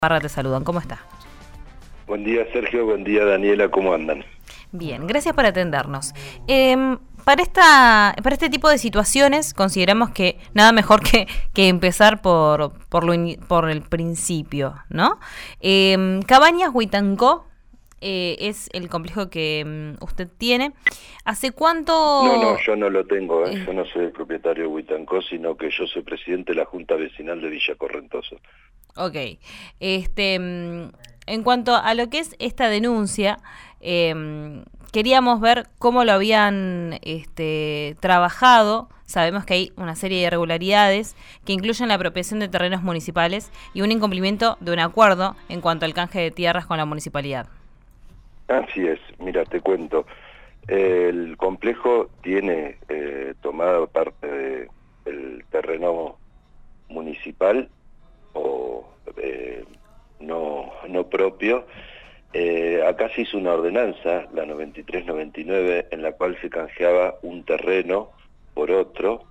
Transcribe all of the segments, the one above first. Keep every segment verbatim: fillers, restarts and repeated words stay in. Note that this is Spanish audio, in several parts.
Parra te saludan, ¿cómo está? Buen día, Sergio, buen día, Daniela, ¿cómo andan? Bien, gracias por atendernos. Eh, para, esta, para este tipo de situaciones consideramos que nada mejor que, que empezar por, por, lo in, por el principio, ¿no? Eh, Cabañas Huitancó eh, es el complejo que um, usted tiene. ¿Hace cuánto...? No, no, yo no lo tengo, ¿eh? Yo no soy el propietario de Huitancó, sino que yo soy presidente de la Junta Vecinal de Villa Correntoso. Ok. Este, en cuanto a lo que es esta denuncia, eh, queríamos ver cómo lo habían este, trabajado. Sabemos que hay una serie de irregularidades que incluyen la apropiación de terrenos municipales y un incumplimiento de un acuerdo en cuanto al canje de tierras con la municipalidad. Así es, mira, te cuento. El complejo tiene eh, tomada parte del terreno municipal o eh, no, no propio. Eh, acá se hizo una ordenanza, la noventa y tres noventa y nueve, en la cual se canjeaba un terreno por otro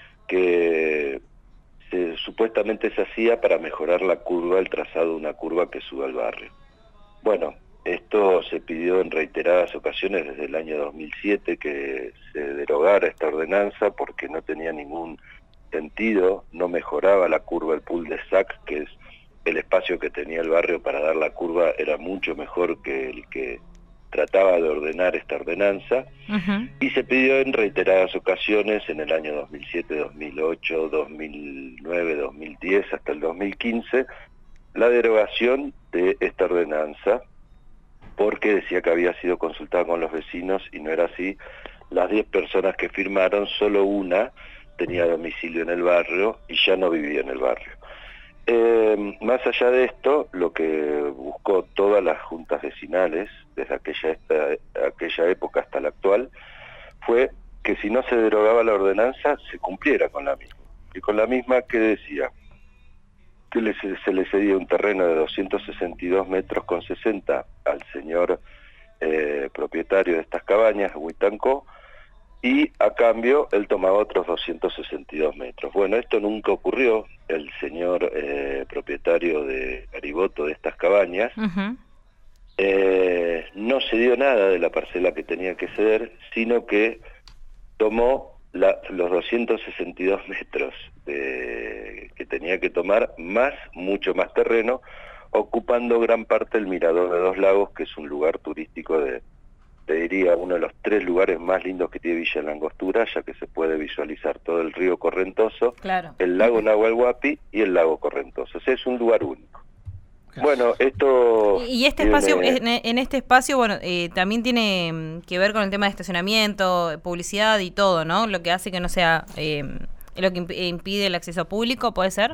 que se, supuestamente se hacía para mejorar la curva, el trazado de una curva que sube al barrio. Bueno, esto se pidió en reiteradas ocasiones desde el año dos mil siete que se derogara esta ordenanza porque no tenía ningún sentido, no mejoraba la curva, el pool de S A C, que es el espacio que tenía el barrio para dar la curva, era mucho mejor que el que trataba de ordenar esta ordenanza. Uh-huh. Y se pidió en reiteradas ocasiones en el año dos mil siete, dos mil ocho, dos mil nueve, dos mil diez hasta el dos mil quince la derogación de esta ordenanza, porque decía que había sido consultada con los vecinos y no era así. Las diez personas que firmaron, solo una tenía domicilio en el barrio y ya no vivía en el barrio. Eh, más allá de esto, lo que buscó todas las juntas vecinales, desde aquella, esta, aquella época hasta la actual, fue que si no se derogaba la ordenanza, se cumpliera con la misma. Y con la misma que decía que le, se le cedía un terreno de doscientos sesenta y dos metros con sesenta al señor eh, propietario de estas cabañas, Huitancó, y a cambio él tomaba otros doscientos sesenta y dos metros. Bueno, esto nunca ocurrió. El señor eh, propietario de Gariboto de estas cabañas uh-huh. eh, no cedió nada de la parcela que tenía que ceder, sino que tomó la, los doscientos sesenta y dos metros de, que tenía que tomar, más mucho más terreno, ocupando gran parte del Mirador de Dos Lagos, que es un lugar turístico de, te diría, uno de los tres lugares más lindos que tiene Villa Langostura, ya que se puede visualizar todo el río Correntoso, claro. El lago Nahuel Huapi y el lago Correntoso. O sea, es un lugar único. Bueno, esto... Y este tiene... espacio, en, en este espacio, bueno, eh, también tiene que ver con el tema de estacionamiento, publicidad y todo, ¿no? Lo que hace que no sea, eh, lo que impide el acceso público, ¿puede ser?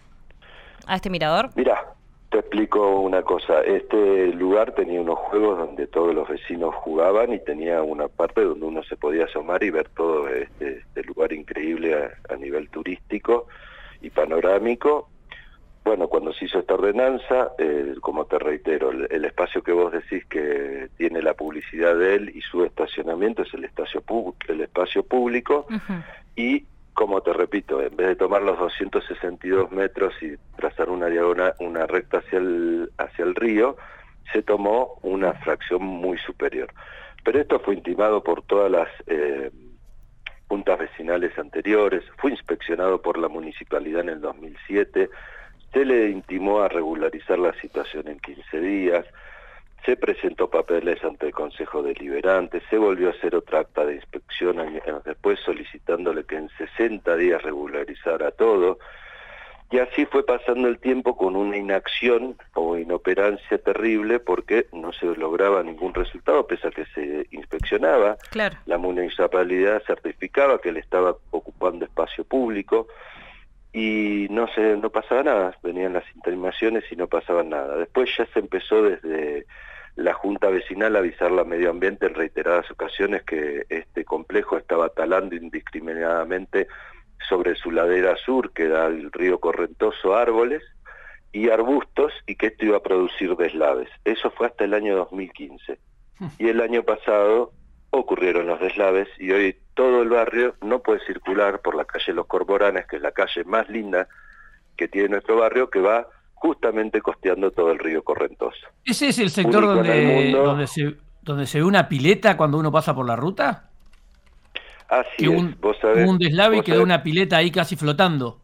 A este mirador. Mirá, te explico una cosa. Este lugar tenía unos juegos donde todos los vecinos jugaban y tenía una parte donde uno se podía asomar y ver todo este, este lugar increíble a, a nivel turístico y panorámico. Bueno, cuando se hizo esta ordenanza, eh, como te reitero, el, el espacio que vos decís que tiene la publicidad de él y su estacionamiento es el espacio, el espacio público. Uh-huh. Y, como te repito, en vez de tomar los doscientos sesenta y dos metros y trazar una diagonal, una recta hacia el, hacia el río, se tomó una fracción muy superior. Pero esto fue intimado por todas las eh, juntas vecinales anteriores, fue inspeccionado por la municipalidad en el dos mil siete, se le intimó a regularizar la situación en quince días, se presentó papeles ante el Consejo Deliberante, se volvió a hacer otra acta de inspección años después solicitándole que en sesenta días regularizara todo, y así fue pasando el tiempo con una inacción o inoperancia terrible porque no se lograba ningún resultado pese a que se inspeccionaba. Claro. La municipalidad certificaba que él estaba ocupando espacio público, y no se no pasaba nada, venían las intimaciones y no pasaba nada. Después ya se empezó desde la Junta Vecinal a avisar a Medio Ambiente en reiteradas ocasiones que este complejo estaba talando indiscriminadamente sobre su ladera sur, que da al río Correntoso, árboles y arbustos, y que esto iba a producir deslaves. Eso fue hasta el año dos mil quince. Y el año pasado ocurrieron los deslaves y hoy todo el barrio no puede circular por la calle Los Cormoranes, que es la calle más linda que tiene nuestro barrio, que va justamente costeando todo el río Correntoso. ¿Ese es el sector donde, donde, se, donde se ve una pileta cuando uno pasa por la ruta? Así que es. Un, vos sabés, un deslave y quedó sabés, una pileta ahí casi flotando.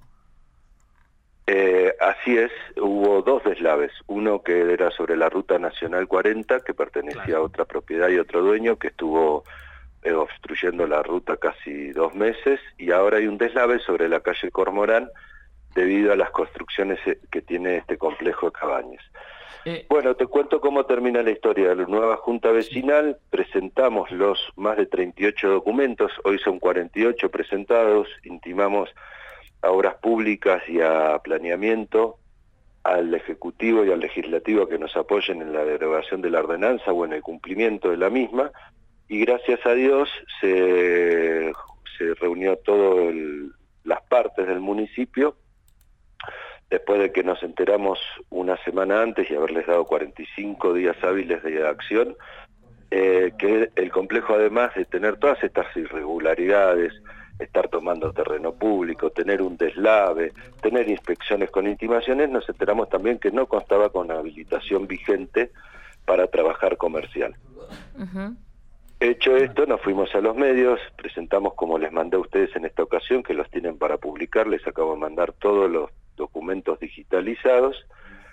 Eh, así es, hubo dos deslaves, uno que era sobre la Ruta Nacional cuarenta, que pertenecía claro. a otra propiedad y otro dueño, que estuvo eh, obstruyendo la ruta casi dos meses, y ahora hay un deslave sobre la calle Cormorán, debido a las construcciones que tiene este complejo de cabañas. Eh, bueno, te cuento cómo termina la historia. La nueva Junta Vecinal, presentamos los más de treinta y ocho documentos, hoy son cuarenta y ocho presentados, intimamos a Obras Públicas y a Planeamiento, al Ejecutivo y al Legislativo que nos apoyen en la derogación de la ordenanza o en el cumplimiento de la misma, y gracias a Dios se, se reunió todas las partes del municipio, después de que nos enteramos una semana antes y haberles dado cuarenta y cinco días hábiles de acción, eh, que el complejo, además de tener todas estas irregularidades, estar tomando terreno público, tener un deslave, tener inspecciones con intimaciones, nos enteramos también que no constaba con habilitación vigente para trabajar comercial. Uh-huh. Hecho esto, nos fuimos a los medios, presentamos como les mandé a ustedes en esta ocasión, que los tienen para publicar, les acabo de mandar todos los documentos digitalizados.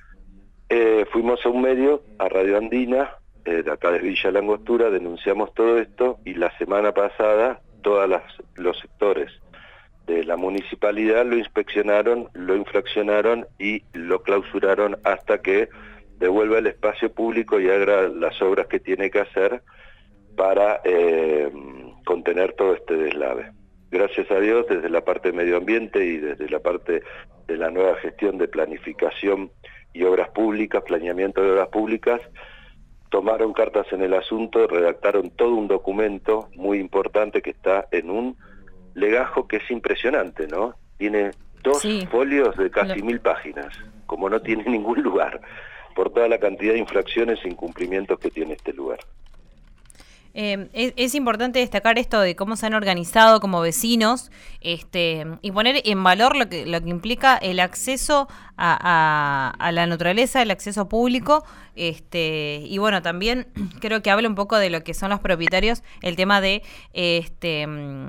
Eh, fuimos a un medio, a Radio Andina, eh, de acá de Villa Langostura, denunciamos todo esto, y la semana pasada todos los sectores de la municipalidad lo inspeccionaron, lo infraccionaron y lo clausuraron hasta que devuelva el espacio público y haga las obras que tiene que hacer para eh, contener todo este deslave. Gracias a Dios, desde la parte de medio ambiente y desde la parte de la nueva gestión de planificación y obras públicas, planeamiento de obras públicas, tomaron cartas en el asunto, redactaron todo un documento muy importante que está en un legajo que es impresionante, ¿no? Tiene dos sí. folios de casi Lo... mil páginas, como no tiene ningún lugar, por toda la cantidad de infracciones e incumplimientos que tiene este lugar. Eh, es, es importante destacar esto de cómo se han organizado como vecinos, este, y poner en valor lo que lo que implica el acceso a, a, a la naturaleza, el acceso público, este, y bueno, también creo que habla un poco de lo que son los propietarios, el tema de este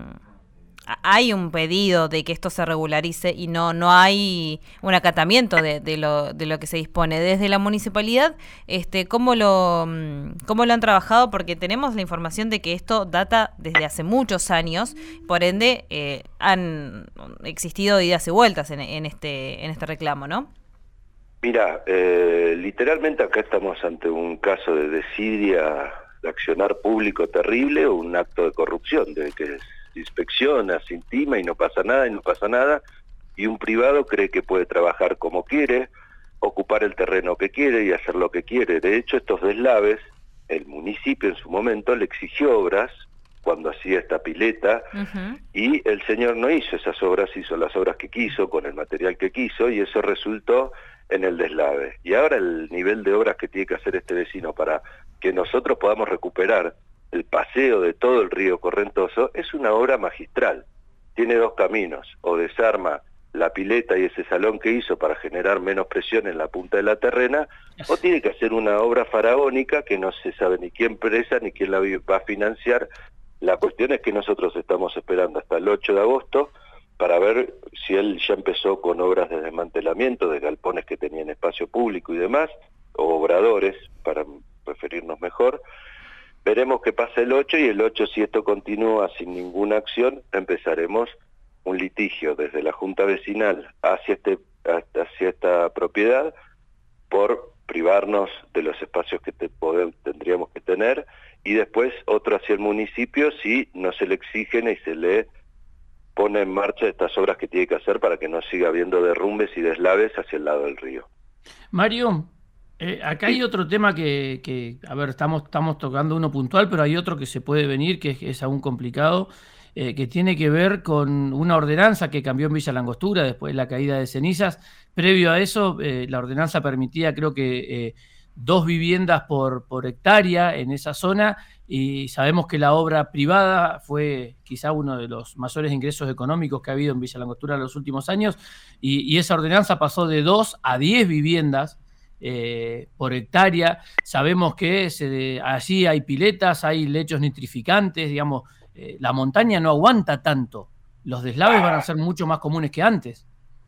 hay un pedido de que esto se regularice y no no hay un acatamiento de, de lo de lo que se dispone desde la municipalidad. Este, ¿cómo lo cómo lo han trabajado? Porque tenemos la información de que esto data desde hace muchos años, por ende eh, han existido idas y vueltas en, en este en este reclamo, ¿no? Mira, eh, literalmente acá estamos ante un caso de desidia, de accionar público terrible o un acto de corrupción, de que es se inspecciona, se intima y no pasa nada y no pasa nada, y un privado cree que puede trabajar como quiere, ocupar el terreno que quiere y hacer lo que quiere. De hecho, estos deslaves, el municipio en su momento le exigió obras cuando hacía esta pileta, uh-huh. y el señor no hizo esas obras, hizo las obras que quiso, con el material que quiso, y eso resultó en el deslave. Y ahora el nivel de obras que tiene que hacer este vecino para que nosotros podamos recuperar el paseo de todo el río Correntoso es una obra magistral. Tiene dos caminos: o desarma la pileta y ese salón que hizo para generar menos presión en la punta de la terrena, o tiene que hacer una obra faraónica que no se sabe ni quién presa ni quién la va a financiar. La cuestión es que nosotros estamos esperando hasta el ocho de agosto para ver si él ya empezó con obras de desmantelamiento de galpones que tenían espacio público y demás, o obradores, para referirnos mejor. Veremos qué pasa el ocho, y el ocho, si esto continúa sin ninguna acción, empezaremos un litigio desde la Junta Vecinal hacia, este, hacia esta propiedad por privarnos de los espacios que te poder, tendríamos que tener, y después otro hacia el municipio si no se le exigen y se le pone en marcha estas obras que tiene que hacer para que no siga habiendo derrumbes y deslaves hacia el lado del río. Mario, Eh, acá hay otro tema que, que a ver, estamos, estamos tocando uno puntual, pero hay otro que se puede venir, que es, es aún complicado, eh, que tiene que ver con una ordenanza que cambió en Villa Langostura después de la caída de cenizas. Previo a eso, eh, la ordenanza permitía, creo que, eh, dos viviendas por, por hectárea en esa zona, y sabemos que la obra privada fue quizá uno de los mayores ingresos económicos que ha habido en Villa Langostura en los últimos años, y, y esa ordenanza pasó de dos a diez viviendas eh, por hectárea. Sabemos que se, allí hay piletas, hay lechos nitrificantes, digamos, eh, la montaña no aguanta tanto, los deslaves van a ser mucho más comunes que antes.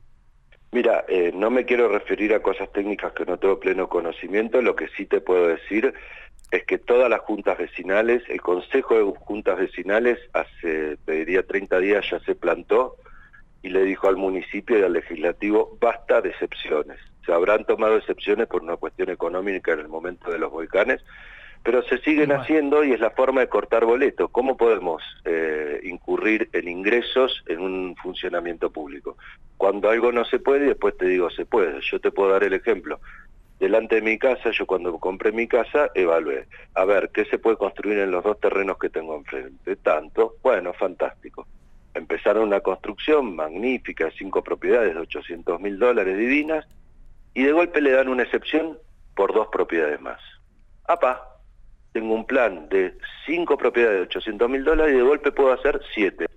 Mira, eh, no me quiero referir a cosas técnicas que no tengo pleno conocimiento. Lo que sí te puedo decir es que todas las juntas vecinales, el Consejo de Juntas Vecinales hace, te diría, treinta días ya se plantó y le dijo al municipio y al legislativo, basta de excepciones. Se habrán tomado excepciones por una cuestión económica en el momento de los volcanes, pero se siguen bueno. haciendo y es la forma de cortar boletos. ¿Cómo podemos eh, incurrir en ingresos en un funcionamiento público? Cuando algo no se puede, después te digo, se puede. Yo te puedo dar el ejemplo. Delante de mi casa, yo cuando compré mi casa, evalué. A ver, ¿qué se puede construir en los dos terrenos que tengo enfrente? Tanto. Bueno, fantástico. Empezaron una construcción magnífica, cinco propiedades de ochocientos mil dólares divinas, y de golpe le dan una excepción por dos propiedades más. ¡Apa! Tengo un plan de cinco propiedades de ochocientos mil dólares y de golpe puedo hacer siete.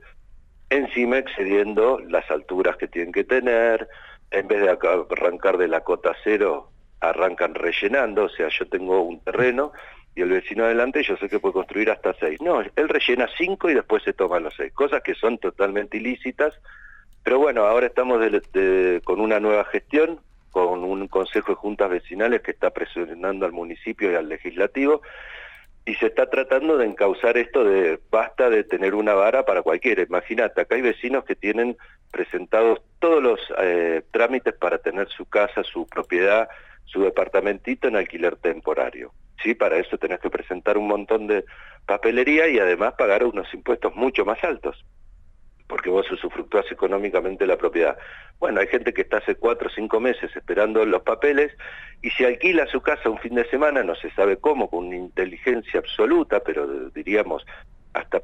Encima excediendo las alturas que tienen que tener, en vez de arrancar de la cota cero, arrancan rellenando, o sea, yo tengo un terreno y el vecino adelante yo sé que puede construir hasta seis. No, él rellena cinco y después se toman los seis, cosas que son totalmente ilícitas, pero bueno, ahora estamos de, de, con una nueva gestión, con un consejo de juntas vecinales que está presionando al municipio y al legislativo, y se está tratando de encauzar esto de basta de tener una vara para cualquiera. Imagínate, acá hay vecinos que tienen presentados todos los eh, trámites para tener su casa, su propiedad, su departamentito en alquiler temporario. Sí, para eso tenés que presentar un montón de papelería y además pagar unos impuestos mucho más altos, porque vos usufructuás económicamente la propiedad. Bueno, hay gente que está hace cuatro o cinco meses esperando los papeles y se alquila su casa un fin de semana, no se sabe cómo, con una inteligencia absoluta, pero diríamos hasta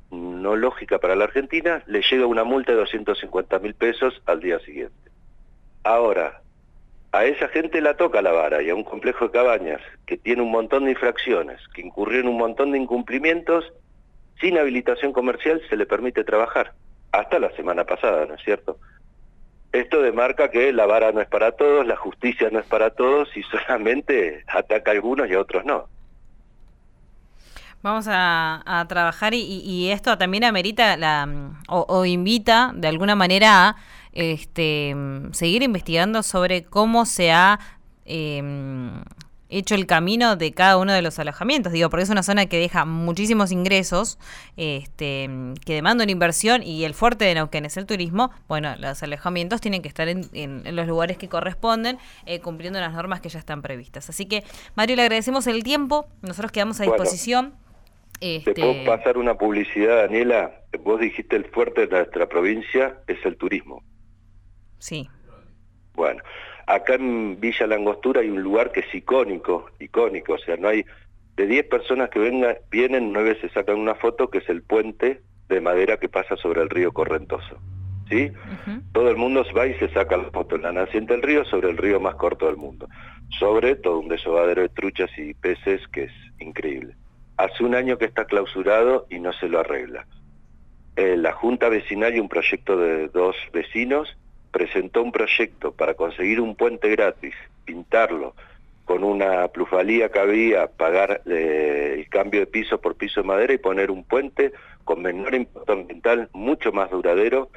no lógica para la Argentina, le llega una multa de doscientos cincuenta mil pesos al día siguiente. Ahora, a esa gente la toca la vara y a un complejo de cabañas que tiene un montón de infracciones, que incurrió en un montón de incumplimientos, sin habilitación comercial se le permite trabajar. Hasta la semana pasada, ¿no es cierto? Esto demarca que la vara no es para todos, la justicia no es para todos y solamente ataca a algunos y a otros no. Vamos a, a trabajar y, y esto también amerita la, o, o invita de alguna manera a este, seguir investigando sobre cómo se ha eh, hecho el camino de cada uno de los alojamientos, digo, porque es una zona que deja muchísimos ingresos, este, que demanda una inversión y el fuerte de Neuquén es el turismo. Bueno, los alojamientos tienen que estar en, en, en los lugares que corresponden, eh, cumpliendo las normas que ya están previstas. Así que, Mario, le agradecemos el tiempo, nosotros quedamos a disposición. Bueno, este... ¿te puedo pasar una publicidad, Daniela? Vos dijiste el fuerte de nuestra provincia es el turismo. Sí. Bueno, acá en Villa Langostura hay un lugar que es icónico, icónico, o sea, no hay, de diez personas que vengan, vienen, nueve se sacan una foto, que es el puente de madera que pasa sobre el río Correntoso, ¿sí? Uh-huh. Todo el mundo va y se saca la foto en la naciente del río, sobre el río más corto del mundo, sobre todo un desovadero de truchas y peces que es increíble. Hace un año que está clausurado y no se lo arregla. Eh, la Junta Vecinal y un proyecto de dos vecinos presentó un proyecto para conseguir un puente gratis, pintarlo con una plusvalía que había, pagar eh, el cambio de piso por piso de madera y poner un puente con menor impacto ambiental, mucho más duradero,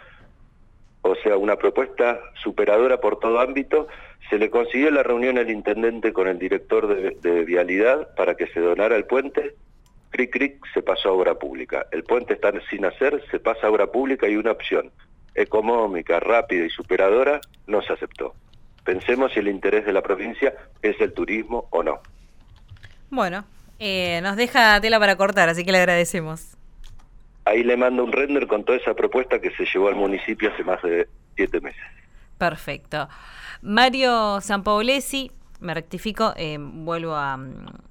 o sea, una propuesta superadora por todo ámbito. Se le consiguió la reunión al intendente con el director de, de Vialidad para que se donara el puente. Cric, cric, se pasó a obra pública. El puente está sin hacer, se pasa a obra pública y una opción económica, rápida y superadora no se aceptó. Pensemos si el interés de la provincia es el turismo o no. Bueno, eh, nos deja tela para cortar, así que le agradecemos. Ahí le mando un render con toda esa propuesta que se llevó al municipio hace más de siete meses. Perfecto. Mario Sampaolesi, me rectifico, eh, vuelvo a,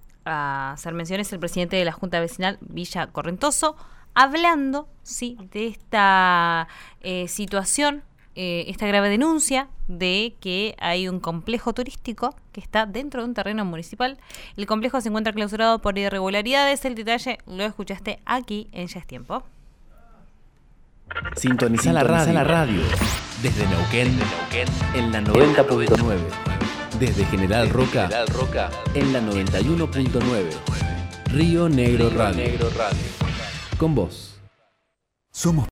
a hacer menciones, el presidente de la Junta Vecinal Villa Correntoso, hablando, sí, de esta eh, situación eh, esta grave denuncia de que hay un complejo turístico que está dentro de un terreno municipal. El complejo se encuentra clausurado por irregularidades. El detalle lo escuchaste aquí en Ya es Tiempo. Sintoniza la radio, la radio. Desde Neuquén, en la noventa punto nueve. Desde General Roca, General Roca, en la noventa y uno punto nueve. Río Negro Radio. Con vos. Somos